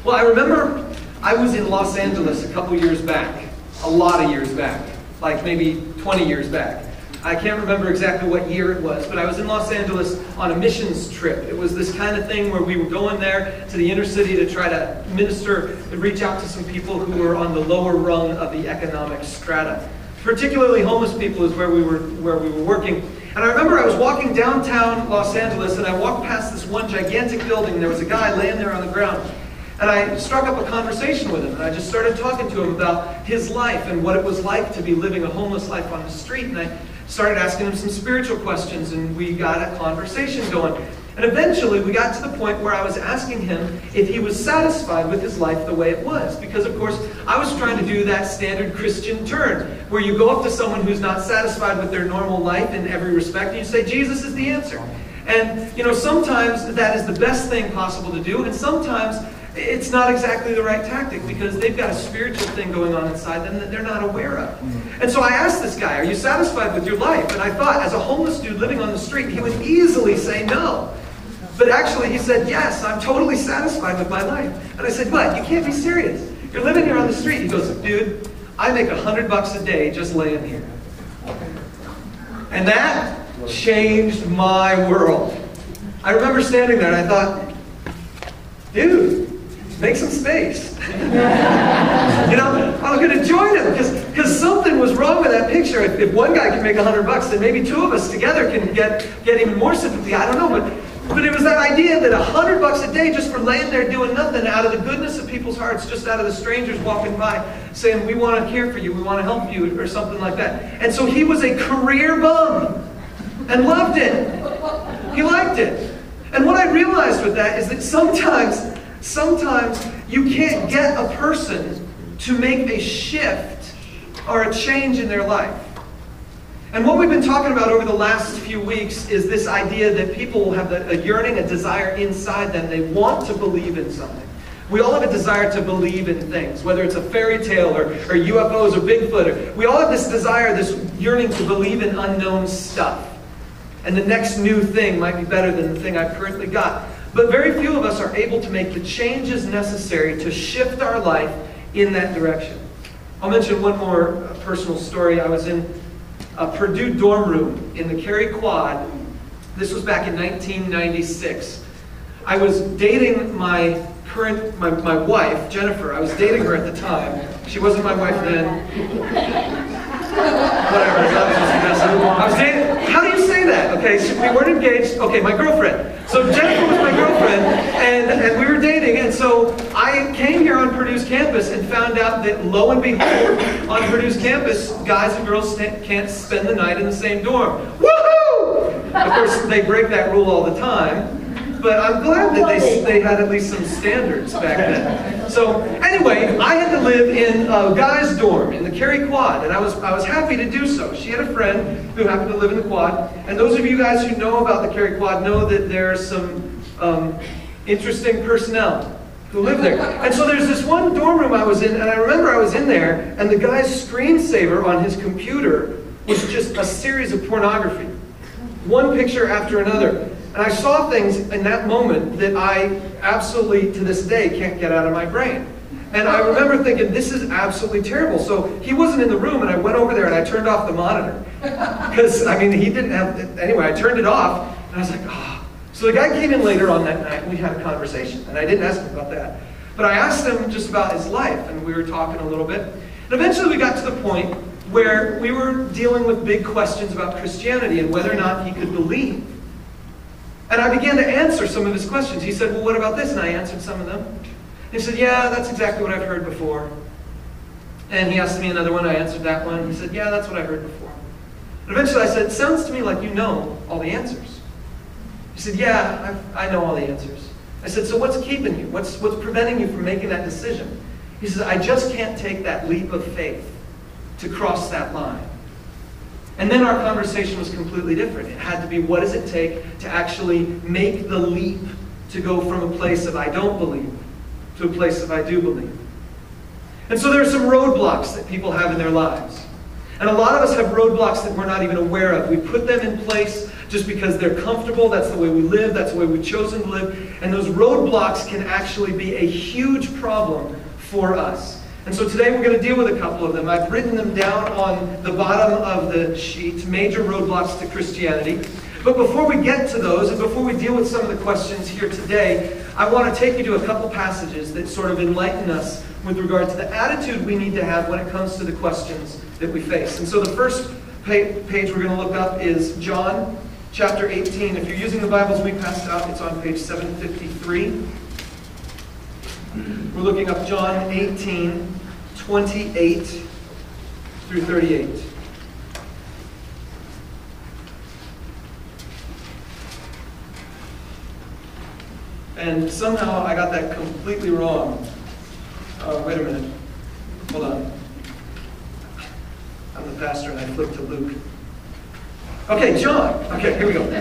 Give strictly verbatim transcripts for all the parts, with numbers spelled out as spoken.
Well, I remember I was in Los Angeles a couple years back, a lot of years back, like maybe twenty years back. I can't remember exactly what year it was, but I was in Los Angeles on a missions trip. It was this kind of thing where we were going there to the inner city to try to minister and reach out to some people who were on the lower rung of the economic strata. Particularly homeless people is where we were where we were working. And I remember I was walking downtown Los Angeles, and I walked past this one gigantic building, and there was a guy laying there on the ground. And I struck up a conversation with him, and I just started talking to him about his life and what it was like to be living a homeless life on the street. And I started asking him some spiritual questions, and we got a conversation going. And eventually we got to the point where I was asking him if he was satisfied with his life the way it was. Because, of course, I was trying to do that standard Christian turn, where you go up to someone who's not satisfied with their normal life in every respect, and you say, Jesus is the answer. And, you know, sometimes that is the best thing possible to do, and sometimes it's not exactly the right tactic, because they've got a spiritual thing going on inside them that they're not aware of. And so I asked this guy, are you satisfied with your life? And I thought, as a homeless dude living on the street, he would easily say no. But actually he said, yes, I'm totally satisfied with my life. And I said, what? You can't be serious. You're living here on the street. He goes, dude, I make a hundred bucks a day just laying here. And that changed my world. I remember standing there and I thought, dude, make some space. You know, I was going to join him because because something was wrong with that picture. If, if one guy can make a hundred bucks, then maybe two of us together can get get even more sympathy. I don't know, but but it was that idea that a hundred bucks a day just for laying there doing nothing, out of the goodness of people's hearts, just out of the strangers walking by, saying, we want to care for you, we want to help you, or something like that. And so he was a career bum and loved it. He liked it. And what I realized with that is that sometimes. Sometimes you can't get a person to make a shift or a change in their life. And what we've been talking about over the last few weeks is this idea that people will have a yearning, a desire inside them. They want to believe in something. We all have a desire to believe in things, whether it's a fairy tale or, or U F Os or Bigfoot. Or, we all have this desire, this yearning to believe in unknown stuff. And the next new thing might be better than the thing I've currently got. But very few of us are able to make the changes necessary to shift our life in that direction. I'll mention one more personal story. I was in a Purdue dorm room in the Cary Quad. This was back in nineteen ninety-six. I was dating my current, my, my wife, Jennifer. I was dating her at the time. She wasn't my wife then. Whatever. I was dating. How do you say that? Okay, so we weren't engaged. Okay, my girlfriend. So Jennifer was my girlfriend, and, and we were dating, and so I came here on Purdue's campus and found out that, lo and behold, on Purdue's campus, guys and girls can't spend the night in the same dorm. Woohoo! Of course, they break that rule all the time. But I'm glad that they, they had at least some standards back then. So anyway, I had to live in a guy's dorm in the Cary Quad, and I was, I was happy to do so. She had a friend who happened to live in the Quad, and those of you guys who know about the Cary Quad know that there are some um, interesting personnel who live there. And so there's this one dorm room I was in, and I remember I was in there, and the guy's screensaver on his computer was just a series of pornography. One picture after another. And I saw things in that moment that I absolutely, to this day, can't get out of my brain. And I remember thinking, this is absolutely terrible. So he wasn't in the room, and I went over there and I turned off the monitor. Because, I mean, he didn't have, anyway, I turned it off, and I was like, ah. Oh. So the guy came in later on that night, and we had a conversation. And I didn't ask him about that. But I asked him just about his life, and we were talking a little bit. And eventually we got to the point where we were dealing with big questions about Christianity and whether or not he could believe. And I began to answer some of his questions. He said, well, what about this? And I answered some of them. And he said, yeah, that's exactly what I've heard before. And he asked me another one. I answered that one. He said, yeah, that's what I heard before. And eventually I said, it sounds to me like you know all the answers. He said, yeah, I, I know all the answers. I said, so what's keeping you? What's, what's preventing you from making that decision? He says, I just can't take that leap of faith to cross that line. And then our conversation was completely different. It had to be, what does it take to actually make the leap to go from a place of I don't believe to a place of I do believe? And so there are some roadblocks that people have in their lives. And a lot of us have roadblocks that we're not even aware of. We put them in place just because they're comfortable. That's the way we live. That's the way we've chosen to live. And those roadblocks can actually be a huge problem for us. And so today we're going to deal with a couple of them. I've written them down on the bottom of the sheet, major roadblocks to Christianity. But before we get to those, and before we deal with some of the questions here today, I want to take you to a couple passages that sort of enlighten us with regard to the attitude we need to have when it comes to the questions that we face. And so the first page we're going to look up is John chapter eighteen. If you're using the Bibles we passed out, it's on page seven fifty-three. We're looking up John eighteen, twenty-eight through thirty-eight. And somehow I got that completely wrong. Uh, wait a minute. Hold on. I'm the pastor and I flipped to Luke. Okay, John. Okay, here we go.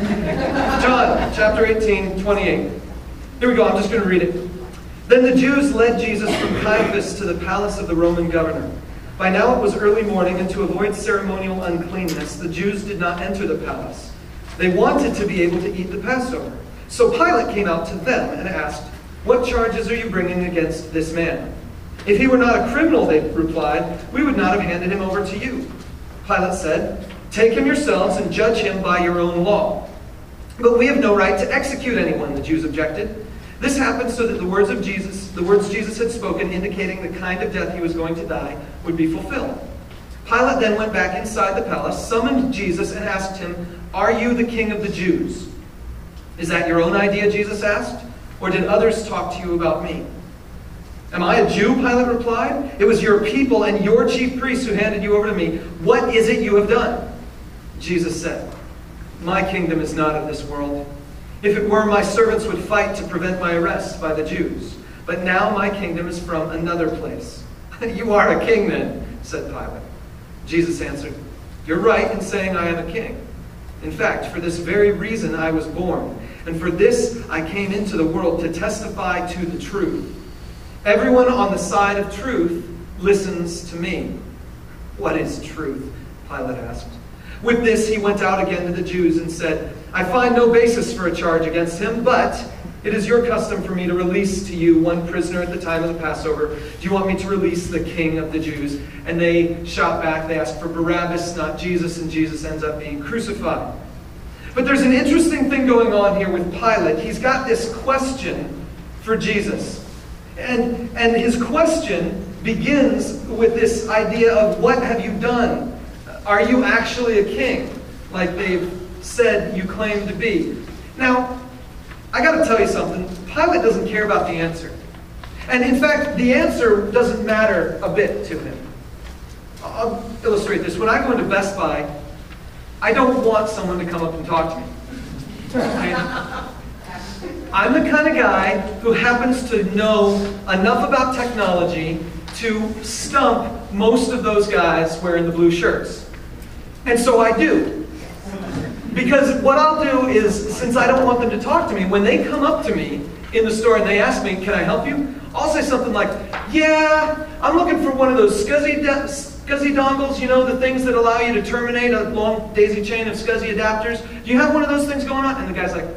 John, chapter eighteen, twenty-eight. Here we go, I'm just going to read it. Then the Jews led Jesus from Caiaphas to the palace of the Roman governor. By now it was early morning, and to avoid ceremonial uncleanness, the Jews did not enter the palace. They wanted to be able to eat the Passover. So Pilate came out to them and asked, "What charges are you bringing against this man?" "If he were not a criminal," they replied, "we would not have handed him over to you." Pilate said, "Take him yourselves and judge him by your own law." "But we have no right to execute anyone," the Jews objected. This happened so that the words of Jesus, the words Jesus had spoken, indicating the kind of death he was going to die, would be fulfilled. Pilate then went back inside the palace, summoned Jesus, and asked him, "Are you the king of the Jews?" "Is that your own idea?" Jesus asked. "Or did others talk to you about me?" "Am I a Jew?" Pilate replied. "It was your people and your chief priests who handed you over to me. What is it you have done?" Jesus said, "My kingdom is not of this world. If it were, my servants would fight to prevent my arrest by the Jews. But now my kingdom is from another place." "You are a king then," said Pilate. Jesus answered, "You're right in saying I am a king. In fact, for this very reason I was born, and for this I came into the world, to testify to the truth. Everyone on the side of truth listens to me." "What is truth?" Pilate asked. With this he went out again to the Jews and said, "I find no basis for a charge against him, but it is your custom for me to release to you one prisoner at the time of the Passover. Do you want me to release the king of the Jews?" And they shot back. They asked for Barabbas, not Jesus, and Jesus ends up being crucified. But there's an interesting thing going on here with Pilate. He's got this question for Jesus. And, and his question begins with this idea of, what have you done? Are you actually a king, like they've said you claim to be? Now, I got to tell you something. Pilate doesn't care about the answer. And in fact, the answer doesn't matter a bit to him. I'll illustrate this. When I go into Best Buy, I don't want someone to come up and talk to me. Right? I'm the kind of guy who happens to know enough about technology to stump most of those guys wearing the blue shirts. And so I do. Because what I'll do is, since I don't want them to talk to me, when they come up to me in the store and they ask me, "Can I help you?" I'll say something like, "Yeah, I'm looking for one of those SCSI, SCSI dongles, you know, the things that allow you to terminate a long daisy chain of SCSI adapters. Do you have one of those things going on?" And the guy's like,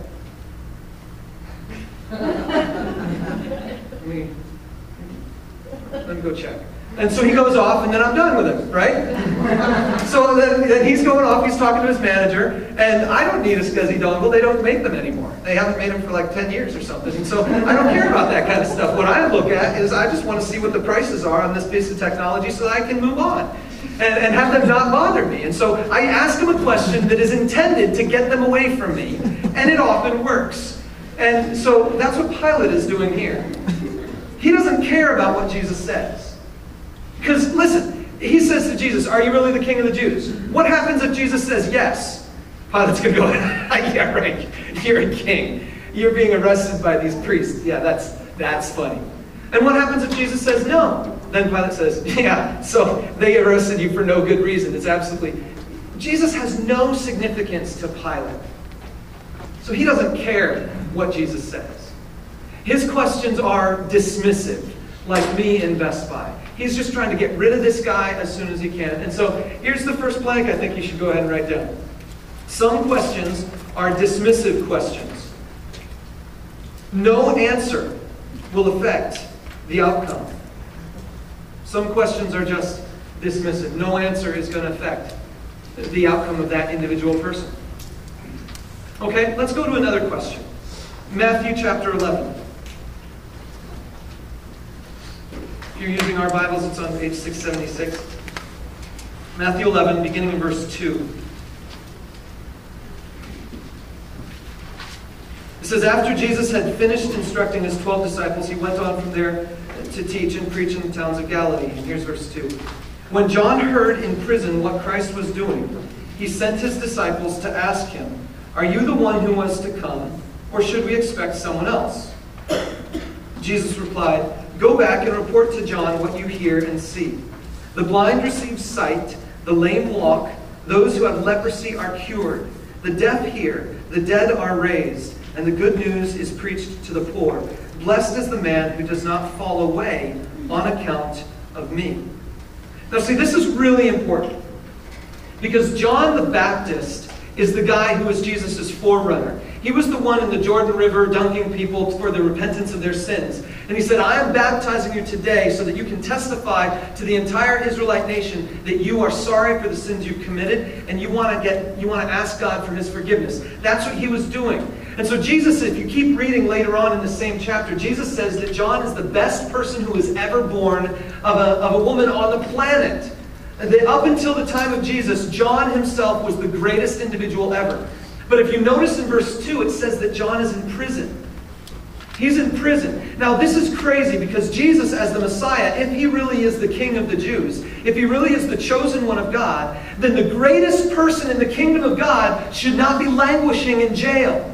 let me, let me go check. And so he goes off, and then I'm done with him, right? So then, then he's going off, he's talking to his manager, and I don't need a SCSI dongle. They don't make them anymore. They haven't made them for like ten years or something. And so I don't care about that kind of stuff. What I look at is I just want to see what the prices are on this piece of technology so that I can move on and, and have them not bother me. And so I ask them a question that is intended to get them away from me, and it often works. And so that's what Pilate is doing here. He doesn't care about what Jesus says. Because, listen, he says to Jesus, "Are you really the king of the Jews?" What happens if Jesus says yes? Pilate's going to go, "Yeah, right, you're a king. You're being arrested by these priests. Yeah, that's, that's funny." And what happens if Jesus says no? Then Pilate says, "Yeah, so they arrested you for no good reason." It's absolutely... Jesus has no significance to Pilate. So he doesn't care what Jesus says. His questions are dismissive, like me in Best Buy. He's just trying to get rid of this guy as soon as he can. And so here's the first blank I think you should go ahead and write down. Some questions are dismissive questions. No answer will affect the outcome. Some questions are just dismissive. No answer is going to affect the outcome of that individual person. Okay, let's go to another question. Matthew chapter eleven. If you're using our Bibles, it's on page six seventy-six. Matthew eleven, beginning in verse two. It says, after Jesus had finished instructing his twelve disciples, he went on from there to teach and preach in the towns of Galilee. And here's verse two. When John heard in prison what Christ was doing, he sent his disciples to ask him, are you the one who was to come, or should we expect someone else? Jesus replied, go back and report to John what you hear and see. The blind receive sight, the lame walk, those who have leprosy are cured, the deaf hear, the dead are raised, and the good news is preached to the poor. Blessed is the man who does not fall away on account of me. Now see, this is really important, because John the Baptist is the guy who was Jesus' forerunner. He was the one in the Jordan River dunking people for the repentance of their sins. And he said, I am baptizing you today so that you can testify to the entire Israelite nation that you are sorry for the sins you've committed and you want to get, you want to ask God for his forgiveness. That's what he was doing. And so Jesus, if you keep reading later on in the same chapter, Jesus says that John is the best person who was ever born of a, of a woman on the planet. And that up until the time of Jesus, John himself was the greatest individual ever. But if you notice in verse two, it says that John is in prison. He's in prison. Now this is crazy because Jesus as the Messiah, if he really is the King of the Jews, if he really is the chosen one of God, then the greatest person in the kingdom of God should not be languishing in jail.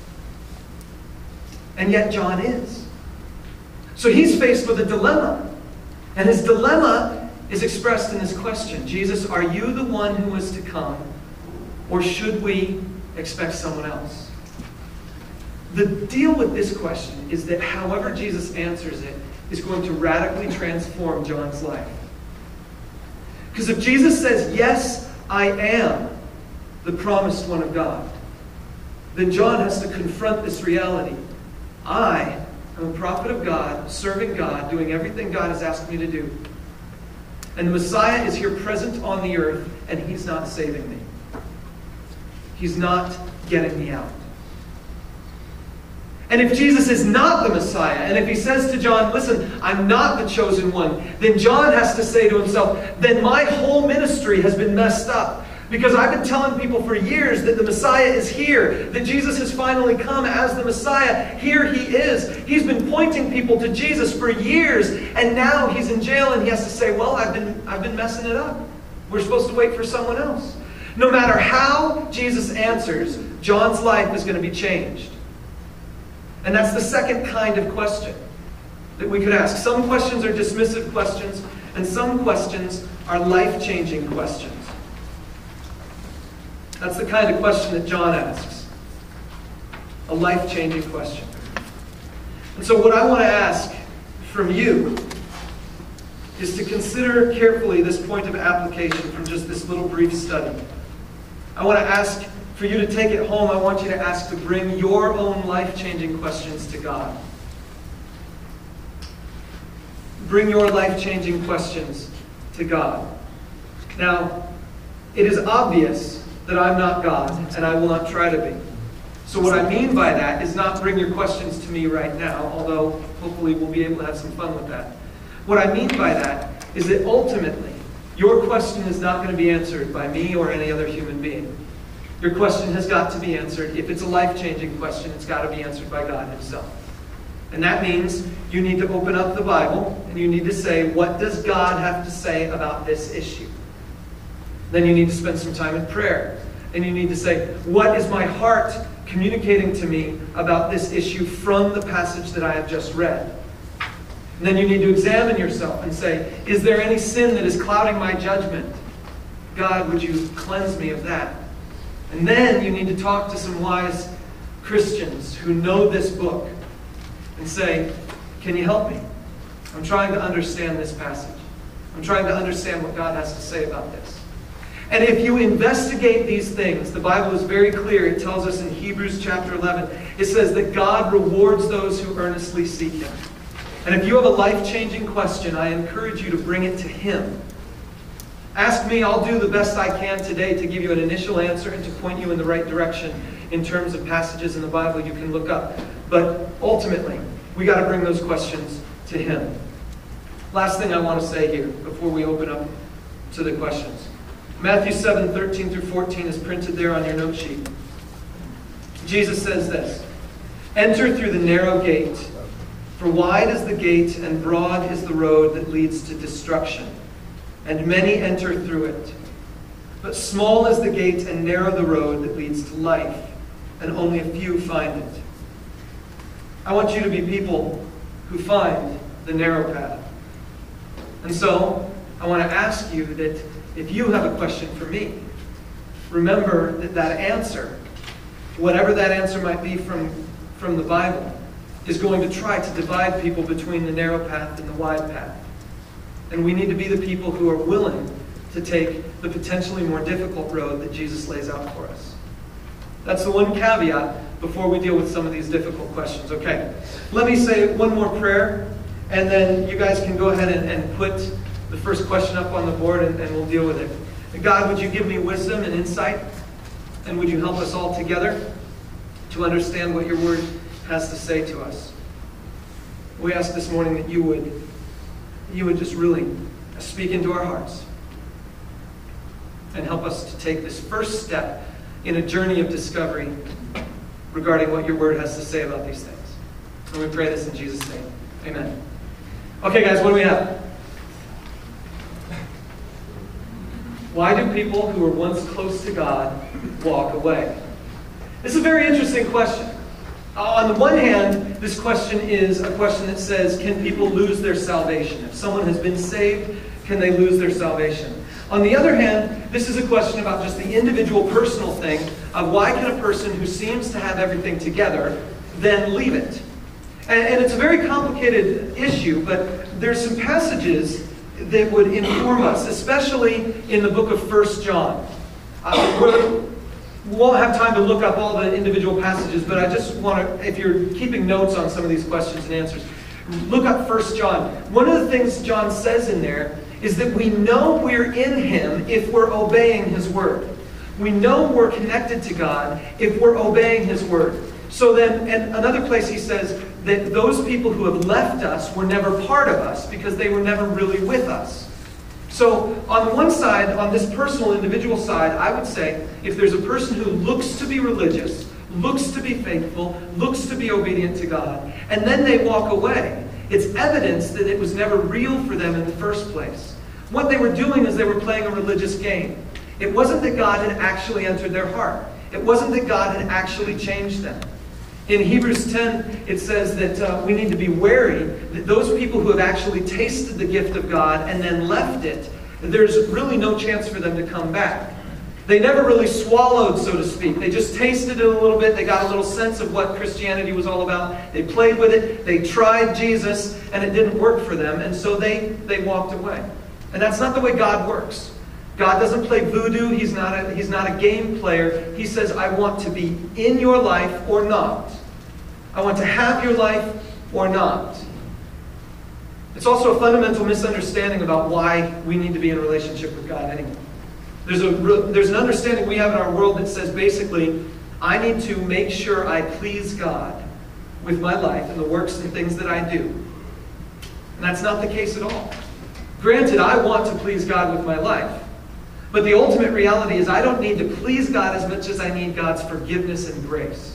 And yet John is. So he's faced with a dilemma. And his dilemma is expressed in this question. Jesus, are you the one who is to come, or should we expect someone else? The deal with this question is that however Jesus answers it is going to radically transform John's life. Because if Jesus says, yes, I am the promised one of God, then John has to confront this reality. I am a prophet of God, serving God, doing everything God has asked me to do. And the Messiah is here present on the earth, and he's not saving me. He's not getting me out. And if Jesus is not the Messiah, and if he says to John, listen, I'm not the chosen one, then John has to say to himself, then my whole ministry has been messed up. Because I've been telling people for years that the Messiah is here, that Jesus has finally come as the Messiah. Here he is. He's been pointing people to Jesus for years, and now he's in jail and he has to say, well, I've been, I've been messing it up. We're supposed to wait for someone else. No matter how Jesus answers, John's life is going to be changed. And that's the second kind of question that we could ask. Some questions are dismissive questions, and some questions are life-changing questions. That's the kind of question that John asks. A life-changing question. And so what I want to ask from you is to consider carefully this point of application from just this little brief study. I want to ask for you to take it home. I want you to ask to bring your own life-changing questions to God. Bring your life-changing questions to God. Now, it is obvious that I'm not God, and I will not try to be. So what I mean by that is not bring your questions to me right now, although hopefully we'll be able to have some fun with that. What I mean by that is that ultimately, your question is not going to be answered by me or any other human being. Your question has got to be answered. If it's a life-changing question, it's got to be answered by God himself. And that means you need to open up the Bible, and you need to say, what does God have to say about this issue? Then you need to spend some time in prayer. And you need to say, what is my heart communicating to me about this issue from the passage that I have just read? And then you need to examine yourself and say, is there any sin that is clouding my judgment? God, would you cleanse me of that? And then you need to talk to some wise Christians who know this book and say, can you help me? I'm trying to understand this passage. I'm trying to understand what God has to say about this. And if you investigate these things, the Bible is very clear. It tells us in Hebrews chapter eleven, it says that God rewards those who earnestly seek Him. And if you have a life-changing question, I encourage you to bring it to Him. Ask me, I'll do the best I can today to give you an initial answer and to point you in the right direction in terms of passages in the Bible you can look up. But ultimately, we got to bring those questions to Him. Last thing I want to say here before we open up to the questions. Matthew seven, thirteen through fourteen is printed there on your note sheet. Jesus says this, "Enter through the narrow gate, for wide is the gate and broad is the road that leads to destruction, and many enter through it. But small is the gate and narrow the road that leads to life, and only a few find it." I want you to be people who find the narrow path. And so, I want to ask you that if you have a question for me, remember that that answer, whatever that answer might be from, from the Bible, is going to try to divide people between the narrow path and the wide path. And we need to be the people who are willing to take the potentially more difficult road that Jesus lays out for us. That's the one caveat before we deal with some of these difficult questions. Okay, let me say one more prayer, and then you guys can go ahead and, and put the first question up on the board, and, and we'll deal with it. God, would you give me wisdom and insight? And would you help us all together to understand what your word has to say to us? We ask this morning that you would, you would just really speak into our hearts and help us to take this first step in a journey of discovery regarding what your word has to say about these things. And we pray this in Jesus' name. Amen. Okay, guys, what do we have? Why do people who were once close to God walk away? This is a very interesting question. Uh, on the one hand, this question is a question that says, can people lose their salvation? If someone has been saved, can they lose their salvation? On the other hand, this is a question about just the individual personal thing of why can a person who seems to have everything together then leave it? And, and it's a very complicated issue, but there's some passages that would inform us, especially in the book of First John. Uh, we're, we won't have time to look up all the individual passages, but I just want to, if you're keeping notes on some of these questions and answers, look up First John. One of the things John says in there is that we know we're in Him if we're obeying His word. We know we're connected to God if we're obeying His word. So then, and another place he says that those people who have left us were never part of us because they were never really with us. So on the one side, on this personal, individual side, I would say if there's a person who looks to be religious, looks to be faithful, looks to be obedient to God, and then they walk away, it's evidence that it was never real for them in the first place. What they were doing is they were playing a religious game. It wasn't that God had actually entered their heart. It wasn't that God had actually changed them. In Hebrews ten, it says that uh, we need to be wary that those people who have actually tasted the gift of God and then left it, there's really no chance for them to come back. They never really swallowed, so to speak. They just tasted it a little bit. They got a little sense of what Christianity was all about. They played with it. They tried Jesus, and it didn't work for them, and so they, they walked away. And that's not the way God works. God doesn't play voodoo. He's not a, he's not a game player. He says, I want to be in your life or not. I want to have your life or not. It's also a fundamental misunderstanding about why we need to be in a relationship with God anyway. There's, a, there's an understanding we have in our world that says basically, I need to make sure I please God with my life and the works and things that I do. And that's not the case at all. Granted, I want to please God with my life. But the ultimate reality is I don't need to please God as much as I need God's forgiveness and grace.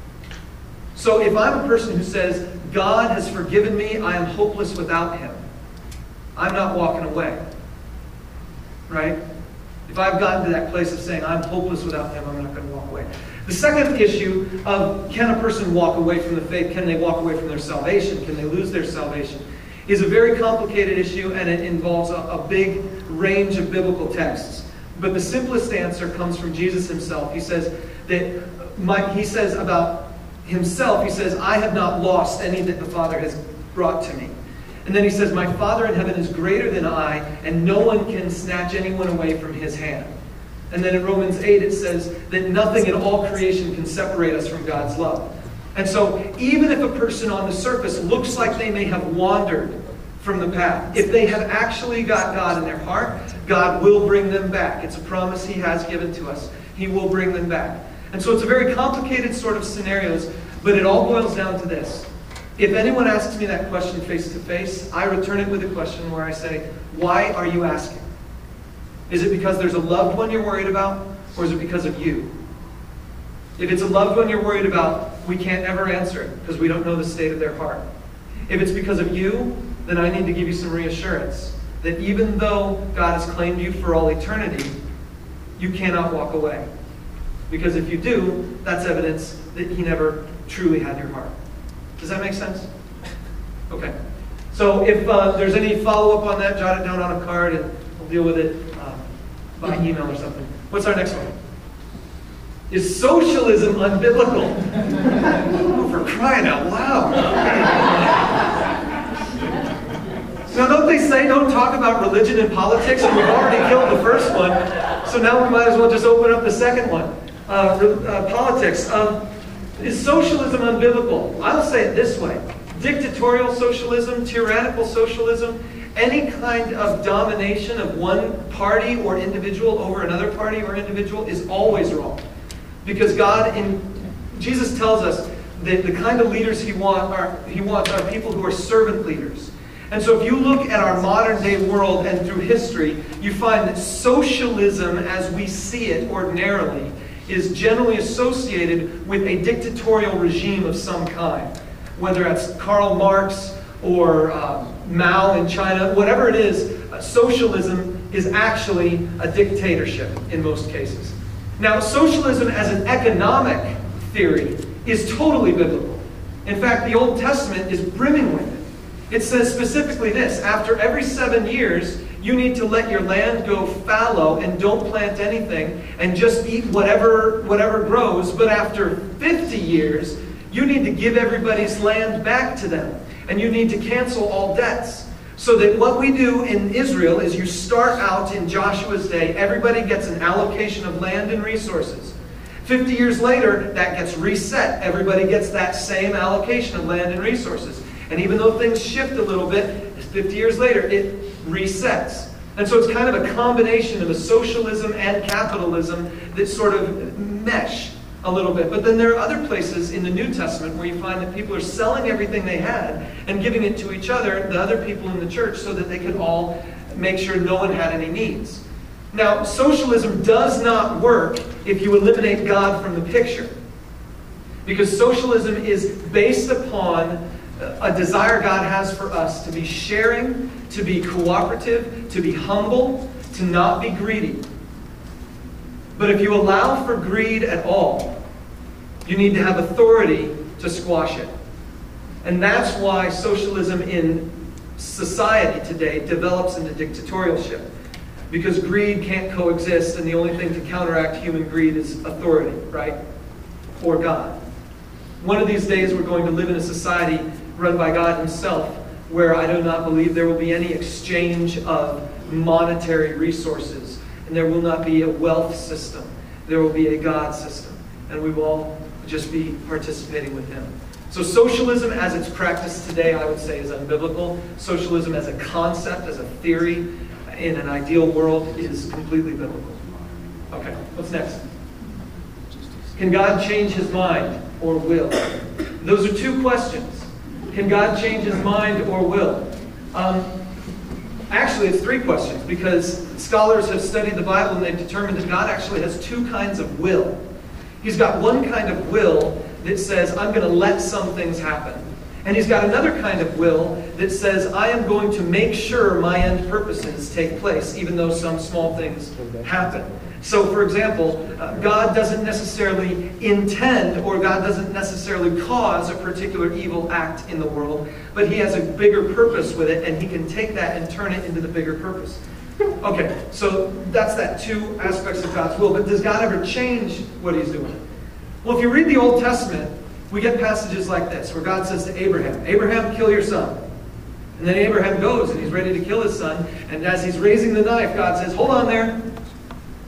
So if I'm a person who says, God has forgiven me, I am hopeless without Him, I'm not walking away. Right? If I've gotten to that place of saying, I'm hopeless without Him, I'm not going to walk away. The second issue of can a person walk away from the faith, can they walk away from their salvation, can they lose their salvation, is a very complicated issue, and it involves a, a big range of biblical texts. But the simplest answer comes from Jesus Himself. He says that my, He says about Himself, He says, I have not lost any that the Father has brought to me. And then He says, my Father in heaven is greater than I, and no one can snatch anyone away from His hand. And then in Romans eight it says that nothing in all creation can separate us from God's love. And so even if a person on the surface looks like they may have wandered from the path, if they have actually got God in their heart, God will bring them back. It's a promise He has given to us. He will bring them back. And so it's a very complicated sort of scenarios, but it all boils down to this. If anyone asks me that question face to face, I return it with a question where I say, why are you asking? Is it because there's a loved one you're worried about, or is it because of you? If it's a loved one you're worried about, we can't ever answer it because we don't know the state of their heart. If it's because of you, then I need to give you some reassurance that even though God has claimed you for all eternity, you cannot walk away. Because if you do, that's evidence that He never truly had your heart. Does that make sense? Okay. So if uh, there's any follow-up on that, jot it down on a card and we'll deal with it uh, by email or something. What's our next one? Is socialism unbiblical? Oh, for crying out loud. Now don't they say don't talk about religion and politics, and we've already killed the first one, so now we might as well just open up the second one. Uh, uh, politics. Um, is socialism unbiblical? I'll say it this way. Dictatorial socialism, tyrannical socialism, any kind of domination of one party or individual over another party or individual is always wrong. Because God, in Jesus tells us that the kind of leaders He, want are, he wants are people who are servant leaders. And so if you look at our modern day world and through history, you find that socialism as we see it ordinarily is generally associated with a dictatorial regime of some kind. Whether that's Karl Marx or uh, Mao in China, whatever it is, uh, socialism is actually a dictatorship in most cases. Now, socialism as an economic theory is totally biblical. In fact, the Old Testament is brimming with it. It says specifically this: after every seven years, you need to let your land go fallow and don't plant anything and just eat whatever, whatever grows. But after fifty years, you need to give everybody's land back to them. And you need to cancel all debts. So that what we do in Israel is you start out in Joshua's day, everybody gets an allocation of land and resources. fifty years later, that gets reset. Everybody gets that same allocation of land and resources. And even though things shift a little bit, fifty years later, it resets. And so it's kind of a combination of a socialism and capitalism that sort of mesh a little bit. But then there are other places in the New Testament where you find that people are selling everything they had and giving it to each other, the other people in the church, so that they could all make sure no one had any needs. Now, socialism does not work if you eliminate God from the picture. Because socialism is based upon a desire God has for us to be sharing, to be cooperative, to be humble, to not be greedy. But if you allow for greed at all, you need to have authority to squash it. And that's why socialism in society today develops into dictatorialship. Because greed can't coexist, and the only thing to counteract human greed is authority, right? Or God. One of these days we're going to live in a society run by God Himself, where I do not believe there will be any exchange of monetary resources. And there will not be a wealth system. There will be a God system. And we will all just be participating with Him. So socialism as it's practiced today, I would say, is unbiblical. Socialism as a concept, as a theory, in an ideal world, is completely biblical. Okay, what's next? Can God change His mind or will? Those are two questions. Can God change His mind or will? Um, actually, it's three questions, because scholars have studied the Bible and they've determined that God actually has two kinds of will. He's got one kind of will that says, I'm going to let some things happen. And He's got another kind of will that says, I am going to make sure my end purposes take place, even though some small things happen. So, for example, uh, God doesn't necessarily intend, or God doesn't necessarily cause a particular evil act in the world, but He has a bigger purpose with it, and He can take that and turn it into the bigger purpose. Okay, so that's that two aspects of God's will. But does God ever change what He's doing? Well, if you read the Old Testament, we get passages like this, where God says to Abraham, Abraham, kill your son. And then Abraham goes, and he's ready to kill his son. And as he's raising the knife, God says, hold on there.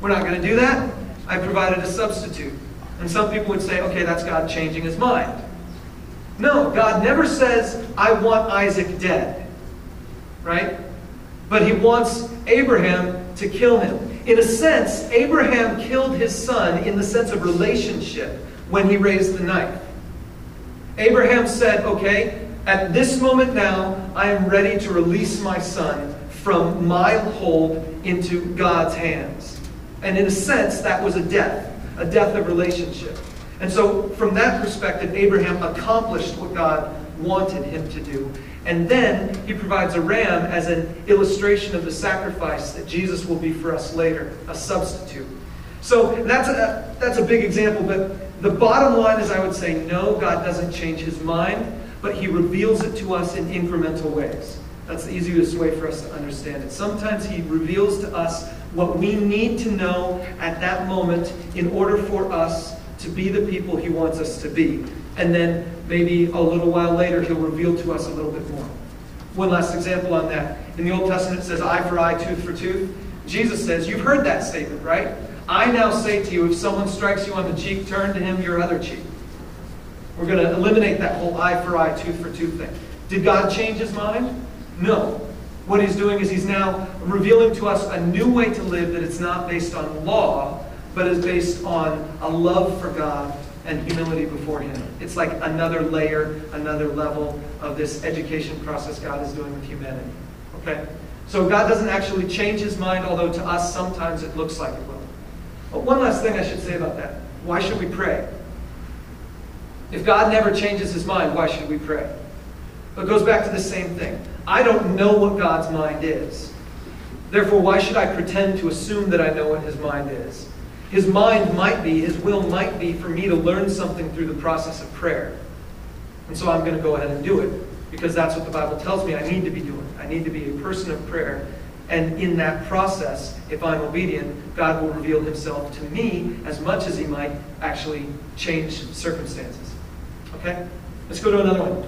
We're not going to do that. I provided a substitute. And some people would say, okay, that's God changing his mind. No, God never says, I want Isaac dead. Right? But he wants Abraham to kill him. In a sense, Abraham killed his son in the sense of relationship when he raised the knife. Abraham said, okay, at this moment now, I am ready to release my son from my hold into God's hands. And in a sense, that was a death, a death of relationship. And so from that perspective, Abraham accomplished what God wanted him to do. And then he provides a ram as an illustration of the sacrifice that Jesus will be for us later, a substitute. So that's a, that's a big example, but the bottom line is, I would say, no, God doesn't change his mind, but he reveals it to us in incremental ways. That's the easiest way for us to understand it. Sometimes he reveals to us what we need to know at that moment in order for us to be the people he wants us to be. And then maybe a little while later, he'll reveal to us a little bit more. One last example on that. In the Old Testament, it says eye for eye, tooth for tooth. Jesus says, you've heard that statement, right? I now say to you, if someone strikes you on the cheek, turn to him your other cheek. We're going to eliminate that whole eye for eye, tooth for tooth thing. Did God change his mind? No. What he's doing is he's now revealing to us a new way to live that it's not based on law, but is based on a love for God and humility before him. It's like another layer, another level of this education process God is doing with humanity. Okay? So God doesn't actually change his mind, although to us sometimes it looks like it will. But one last thing I should say about that. Why should we pray? If God never changes his mind, why should we pray? It goes back to the same thing. I don't know what God's mind is. Therefore, why should I pretend to assume that I know what his mind is? His mind might be, his will might be for me to learn something through the process of prayer. And so I'm going to go ahead and do it, because that's what the Bible tells me I need to be doing. I need to be a person of prayer. And in that process, if I'm obedient, God will reveal himself to me as much as he might actually change circumstances. Okay? Let's go to another one.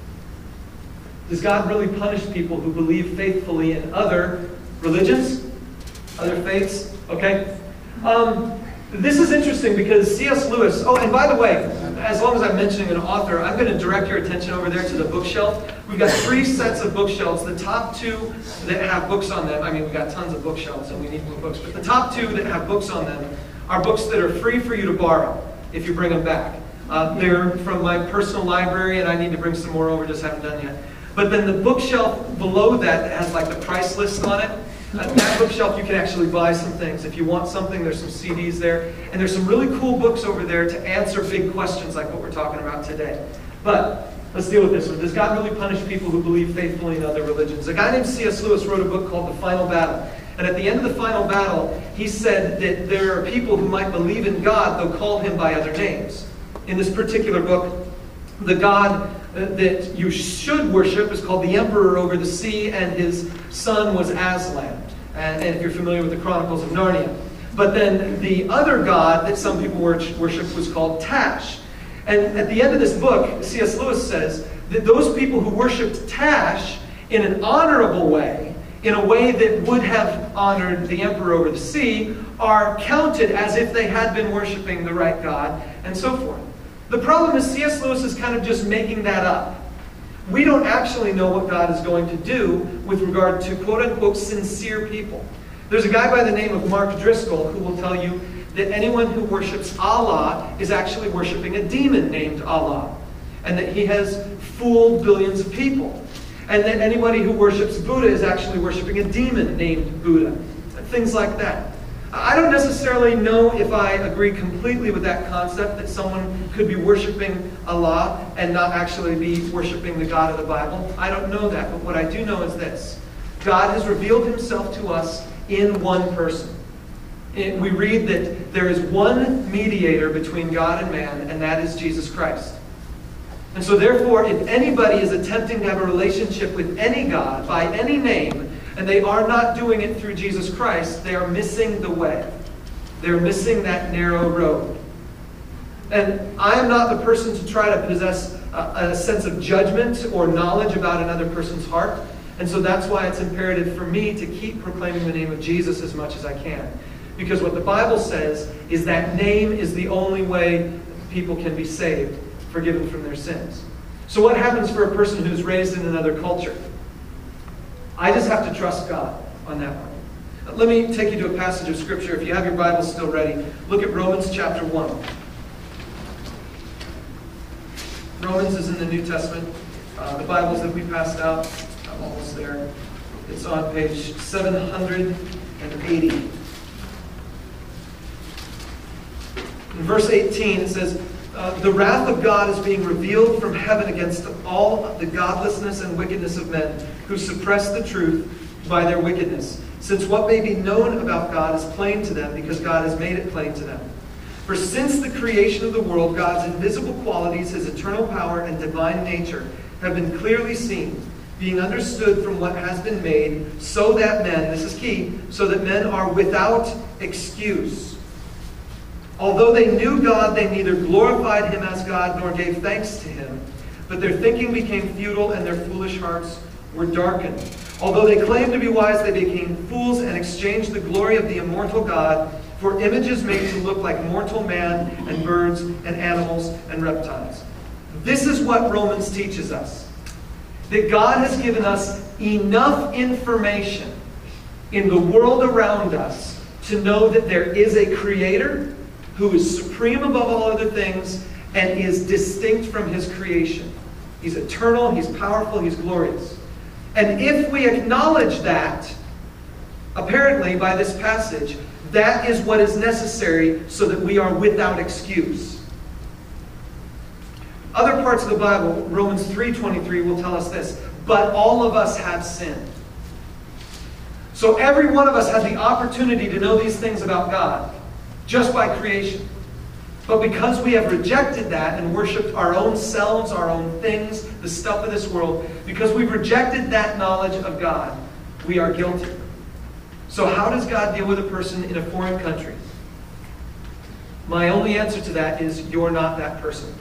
Does God really punish people who believe faithfully in other religions? Other faiths? Okay? Um, this is interesting because C S Lewis, oh, and by the way, as long as I'm mentioning an author, I'm going to direct your attention over there to the bookshelf. We've got three sets of bookshelves. The top two that have books on them, I mean, we've got tons of bookshelves and we need more books, but the top two that have books on them are books that are free for you to borrow if you bring them back. Uh, they're from my personal library, and I need to bring some more over, just haven't done yet. But then the bookshelf below that, that has like the price list on it, uh, that bookshelf you can actually buy some things. If you want something, there's some C Ds there. And there's some really cool books over there to answer big questions like what we're talking about today. But let's deal with this one. Does God really punish people who believe faithfully in other religions? A guy named C S Lewis wrote a book called The Final Battle. And at the end of the final battle, he said that there are people who might believe in God, though call him by other names. In this particular book, the God that you should worship is called the Emperor over the Sea, and his son was Aslan. And, and if you're familiar with the Chronicles of Narnia. But then the other god that some people worship was called Tash. And at the end of this book, C S Lewis says that those people who worshipped Tash in an honorable way, in a way that would have honored the Emperor over the Sea, are counted as if they had been worshiping the right God, and so forth. The problem is C S Lewis is kind of just making that up. We don't actually know what God is going to do with regard to quote-unquote sincere people. There's a guy by the name of Mark Driscoll who will tell you that anyone who worships Allah is actually worshiping a demon named Allah, and that he has fooled billions of people, and that anybody who worships Buddha is actually worshiping a demon named Buddha, and things like that. I don't necessarily know if I agree completely with that concept that someone could be worshiping Allah and not actually be worshiping the God of the Bible. I don't know that, but what I do know is this. God has revealed himself to us in one person. We read that there is one mediator between God and man, and that is Jesus Christ. And so therefore, if anybody is attempting to have a relationship with any God by any name, and they are not doing it through Jesus Christ, they are missing the way. They're missing that narrow road. And I am not the person to try to possess a, a sense of judgment or knowledge about another person's heart. And so that's why it's imperative for me to keep proclaiming the name of Jesus as much as I can. Because what the Bible says is that name is the only way people can be saved, forgiven from their sins. So what happens for a person who's raised in another culture? I just have to trust God on that one. Let me take you to a passage of Scripture. If you have your Bible still ready, look at Romans chapter one. Romans is in the New Testament. Uh, the Bibles that we passed out, I'm almost there. It's on page seven hundred eighty. In verse eighteen, it says, uh, the wrath of God is being revealed from heaven against all the godlessness and wickedness of men who suppress the truth by their wickedness, since what may be known about God is plain to them because God has made it plain to them. For since the creation of the world, God's invisible qualities, his eternal power and divine nature, have been clearly seen, being understood from what has been made, so that men, this is key, so that men are without excuse. Although they knew God, they neither glorified him as God nor gave thanks to him, but their thinking became futile and their foolish hearts were darkened. Although they claimed to be wise, they became fools and exchanged the glory of the immortal God for images made to look like mortal man and birds and animals and reptiles. This is what Romans teaches us. That God has given us enough information in the world around us to know that there is a creator who is supreme above all other things and is distinct from his creation. He's eternal, he's powerful, he's glorious. And if we acknowledge that, apparently by this passage, that is what is necessary so that we are without excuse. Other parts of the Bible, Romans three twenty-three, will tell us this, but all of us have sinned. So every one of us had the opportunity to know these things about God just by creation. But because we have rejected that and worshipped our own selves, our own things, the stuff of this world, because we've rejected that knowledge of God, we are guilty. So how does God deal with a person in a foreign country? My only answer to that is, you're not that person.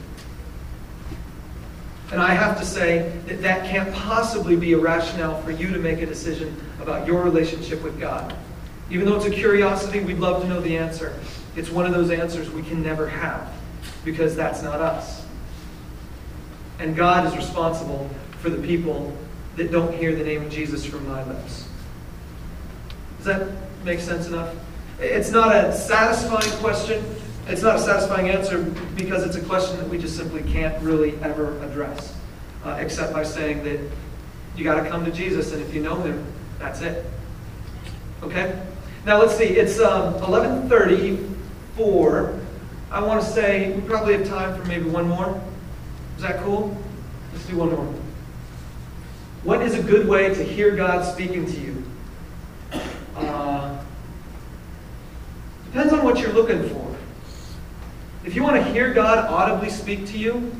And I have to say that that can't possibly be a rationale for you to make a decision about your relationship with God. Even though it's a curiosity, we'd love to know the answer. It's one of those answers we can never have, because that's not us. And God is responsible for the people that don't hear the name of Jesus from my lips. Does that make sense enough? It's not a satisfying question. It's not a satisfying answer because it's a question that we just simply can't really ever address, uh, except by saying that you got to come to Jesus, and if you know him, that's it. Okay? Now let's see. It's um, eleven thirty-four. I want to say we probably have time for maybe one more. Is that cool? Let's do one more. What is a good way to hear God speaking to you? Uh, depends on what you're looking for. If you want to hear God audibly speak to you,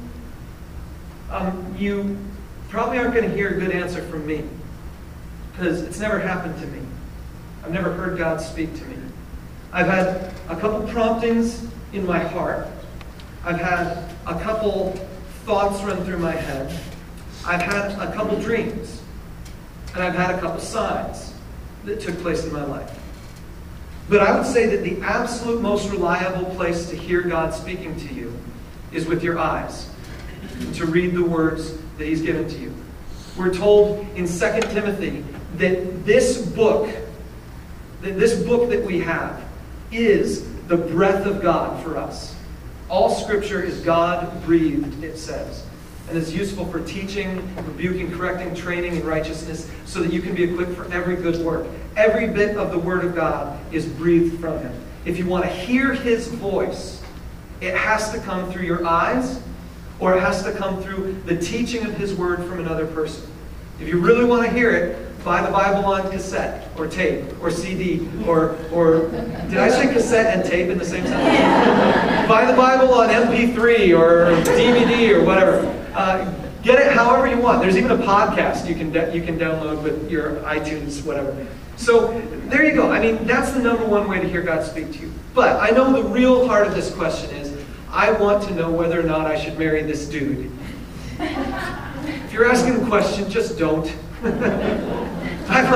um, you probably aren't going to hear a good answer from me, because it's never happened to me. I've never heard God speak to me. I've had a couple promptings in my heart. I've had a couple thoughts run through my head. I've had a couple dreams. And I've had a couple signs that took place in my life. But I would say that the absolute most reliable place to hear God speaking to you is with your eyes, to read the words that he's given to you. We're told in Second Timothy that this book, that this book that we have is the breath of God for us. All Scripture is God-breathed, it says, and is useful for teaching, rebuking, correcting, training in righteousness, so that you can be equipped for every good work. Every bit of the Word of God is breathed from him. If you want to hear his voice, it has to come through your eyes, or it has to come through the teaching of his Word from another person. If you really want to hear it, buy the Bible on cassette, or tape, or C D, or, or did I say cassette and tape in the same sentence? Buy the Bible on M P three, or D V D, or whatever. Uh, get it however you want. There's even a podcast you can you can download with your iTunes, whatever. So there you go. I mean, that's the number one way to hear God speak to you. But I know the real heart of this question is, I want to know whether or not I should marry this dude. If you're asking the question, just don't. I'm not, or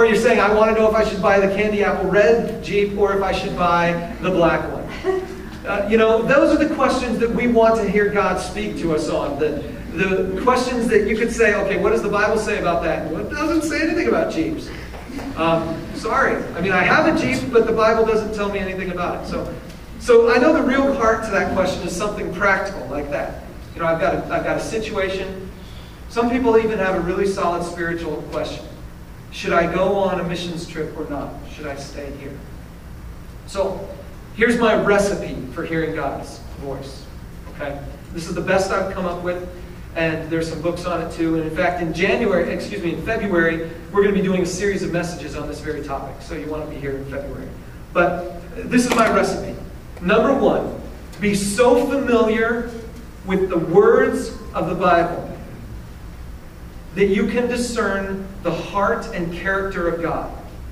or you're saying, I want to know if I should buy the candy apple red Jeep or if I should buy the black one. Uh, you know, those are the questions that we want to hear God speak to us on. The, the questions that you could say, okay, what does the Bible say about that? Well, it doesn't say anything about Jeeps. Um, sorry. I mean, I have a Jeep, but the Bible doesn't tell me anything about it. So, so I know the real heart to that question is something practical like that. You know, I've got a, I've got a situation. Some people even have a really solid spiritual question. Should I go on a missions trip or not? Should I stay here? So, here's my recipe for hearing God's voice. Okay? This is the best I've come up with, and there's some books on it too. And in fact, in January, excuse me, in February, we're going to be doing a series of messages on this very topic. So you want to be here in February. But this is my recipe. Number one, be so familiar with the words of the Bible that you can discern the heart and character of God.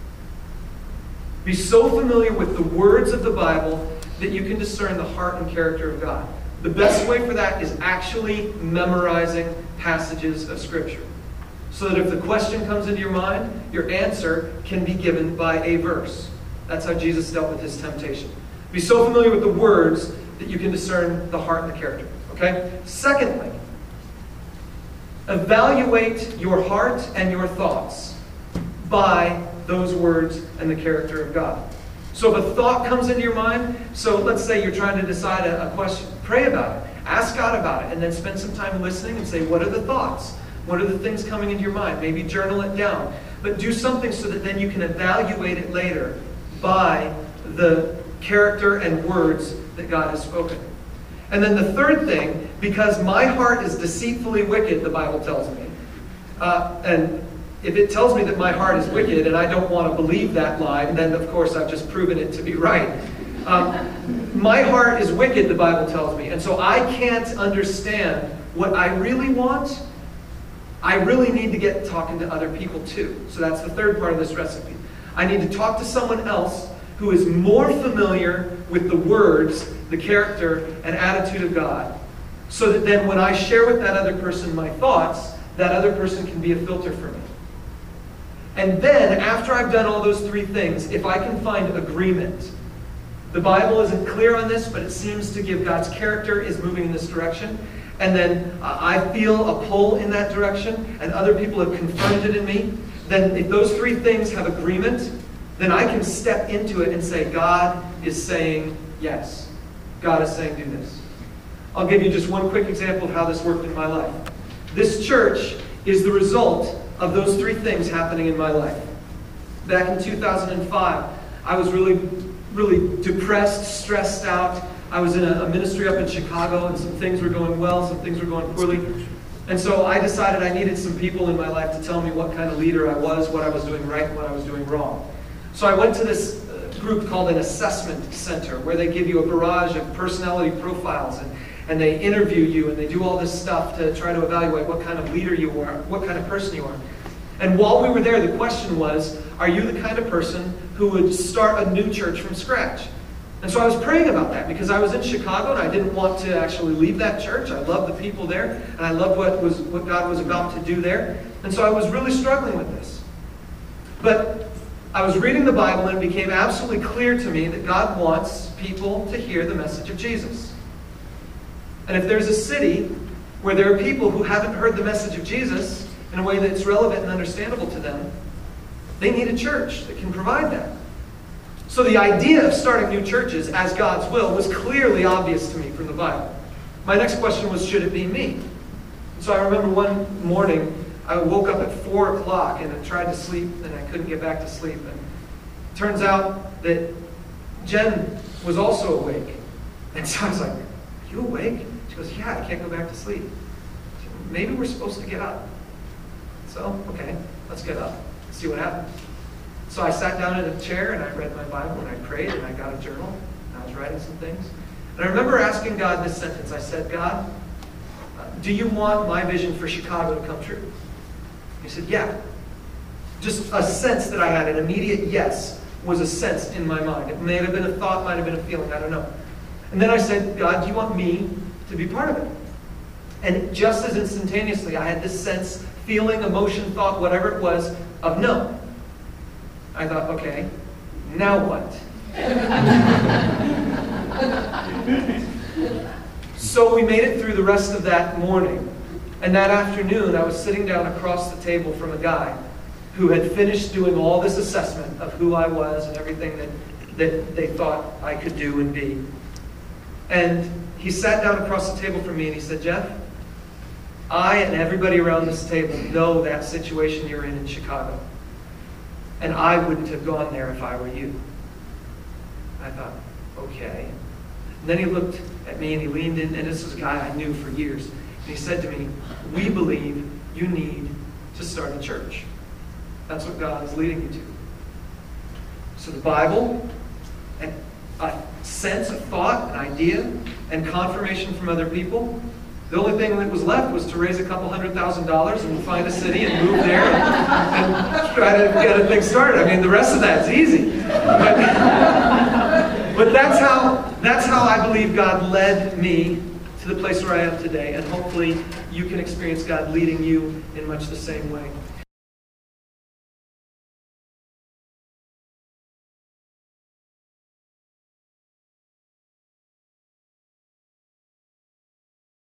Be so familiar with the words of the Bible that you can discern the heart and character of God. The best way for that is actually memorizing passages of Scripture. So that if the question comes into your mind, your answer can be given by a verse. That's how Jesus dealt with his temptation. Be so familiar with the words that you can discern the heart and the character. Okay? Secondly, evaluate your heart and your thoughts by those words and the character of God. So if a thought comes into your mind, so let's say you're trying to decide a, a question, pray about it. Ask God about it, and then spend some time listening and say, what are the thoughts? What are the things coming into your mind? Maybe journal it down. But do something so that then you can evaluate it later by the character and words that God has spoken. And then the third thing, because my heart is deceitfully wicked, the Bible tells me, uh, and if it tells me that my heart is wicked and I don't want to believe that lie, then of course I've just proven it to be right. Um, my heart is wicked, the Bible tells me, and so I can't understand what I really want. I really need to get talking to other people too. So that's the third part of this recipe. I need to talk to someone else who is more familiar with the words, the character, and attitude of God, so that then when I share with that other person my thoughts, that other person can be a filter for me. And then, after I've done all those three things, if I can find agreement, the Bible isn't clear on this, but it seems to give God's character is moving in this direction, and then uh, I feel a pull in that direction, and other people have confirmed it in me, then if those three things have agreement, then I can step into it and say, God is saying yes. God is saying do this. I'll give you just one quick example of how this worked in my life. This church is the result of those three things happening in my life. Back in two thousand five, I was really, really depressed, stressed out. I was in a, a ministry up in Chicago, and some things were going well, some things were going poorly. And so I decided I needed some people in my life to tell me what kind of leader I was, what I was doing right, and what I was doing wrong. So I went to this uh, group called an assessment center, where they give you a barrage of personality profiles, and, and they interview you, and they do all this stuff to try to evaluate what kind of leader you are, what kind of person you are. And while we were there, the question was, are you the kind of person who would start a new church from scratch? And so I was praying about that, because I was in Chicago and I didn't want to actually leave that church. I loved the people there, and I loved what, was, what God was about to do there. And so I was really struggling with this. But I was reading the Bible, and it became absolutely clear to me that God wants people to hear the message of Jesus. And if there's a city where there are people who haven't heard the message of Jesus in a way that's relevant and understandable to them, they need a church that can provide that. So the idea of starting new churches as God's will was clearly obvious to me from the Bible. My next question was, should it be me? So I remember one morning, I woke up at four o'clock and I tried to sleep and I couldn't get back to sleep. And it turns out that Jen was also awake. And so I was like, are you awake? She goes, yeah, I can't go back to sleep. Said, maybe we're supposed to get up. So, okay, let's get up. See what happens. So I sat down in a chair and I read my Bible and I prayed and I got a journal and I was writing some things. And I remember asking God this sentence. I said, God, uh, do you want my vision for Chicago to come true? He said, yeah. Just a sense that I had, an immediate yes, was a sense in my mind. It may have been a thought, might have been a feeling, I don't know. And then I said, God, do you want me to be part of it? And just as instantaneously, I had this sense, feeling, emotion, thought, whatever it was, of no. I thought, okay, now what? So we made it through the rest of that morning. And that afternoon, I was sitting down across the table from a guy who had finished doing all this assessment of who I was and everything that, that they thought I could do and be. And he sat down across the table from me and he said, Jeff, I and everybody around this table know that situation you're in in Chicago. And I wouldn't have gone there if I were you. I thought, okay. And then he looked at me and he leaned in, and this is a guy I knew for years. And he said to me, we believe you need to start a church. That's what God is leading you to. So the Bible, and a sense, a thought, an idea, and confirmation from other people. The only thing that was left was to raise a couple hundred thousand dollars and find a city and move there and, and try to get a thing started. I mean, the rest of that's easy. But, but that's how that's how I believe God led me to the place where I am today, and hopefully you can experience God leading you in much the same way.